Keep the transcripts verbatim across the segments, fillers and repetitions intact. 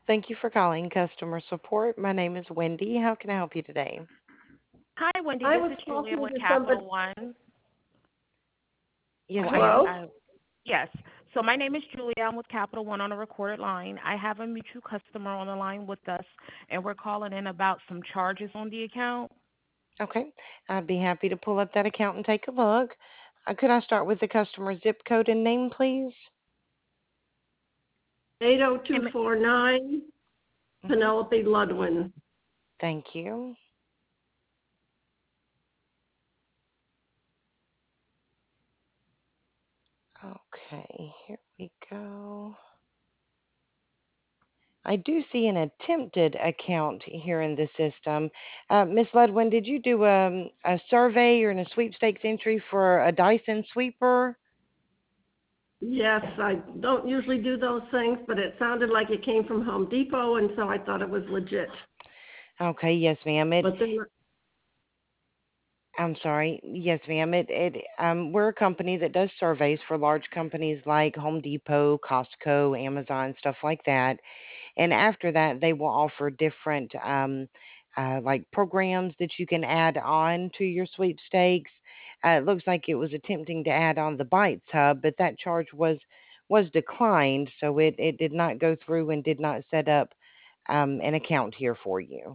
Thank you for calling customer support. My name is Wendy. How can I help you today? Hi, Wendy. I This was is Julia talking with to somebody. Capital One. Yes, Oh, I, ma'am. Hello? I, yes. So my name is Julia. I'm with Capital One on a recorded line. I have a mutual customer on the line with us, and we're calling in about some charges on the account. Okay. I'd be happy to pull up that account and take a look. Uh, could I start with the customer zip code and name, please? And, ma- eight oh two four nine, hmm Penelope Ludwin. Thank you. Okay, here we go. I do see an attempted account here in the system. Uh, Miss Ludwin, did you do um, a survey or a sweepstakes entry for a Dyson sweeper? Yes, I don't usually do those things, but it sounded like it came from Home Depot, and so I thought it was legit. Okay, yes, ma'am. It But then, I'm sorry. Yes, ma'am. It it um we're a company that does surveys for large companies like Home Depot, Costco, Amazon, stuff like that. And after that, they will offer different um uh, like programs that you can add on to your sweepstakes. Uh, it looks like it was attempting to add on the Bites Hub, but that charge was was declined, so it it did not go through and did not set up um an account here for you.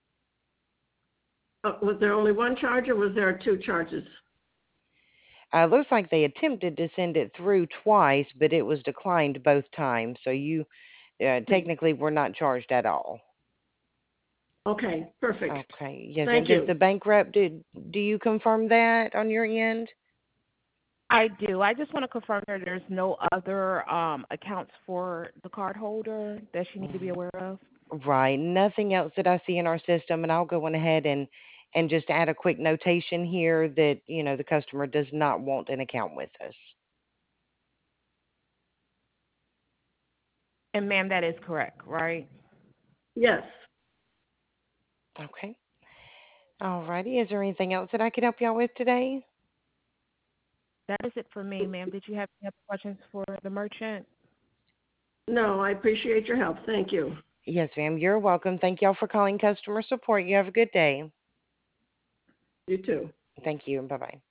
uh, was there only one charge, or was there two charges? Uh, looks like they attempted to send it through twice, but it was declined both times. So you uh, technically were not charged at all. Okay, perfect. Okay. Yes, and Thank does you. the bank rep do do you confirm that on your end? I do. I just want to confirm that there's no other um, accounts for the card holder that she need to be Mm, aware of. right. Nothing else that I see in our system, and I'll go on ahead and and just add a quick notation here that you know the customer does not want an account with us. And ma'am, that is correct, right? Yes. Okay. All righty. Is there anything else that I could help y'all with today? That is it for me, ma'am. Did you have any other questions for the merchant? No, I appreciate your help. Thank you. Yes, ma'am. You're welcome. Thank y'all for calling customer support. You have a good day. You too. Thank you, and bye-bye.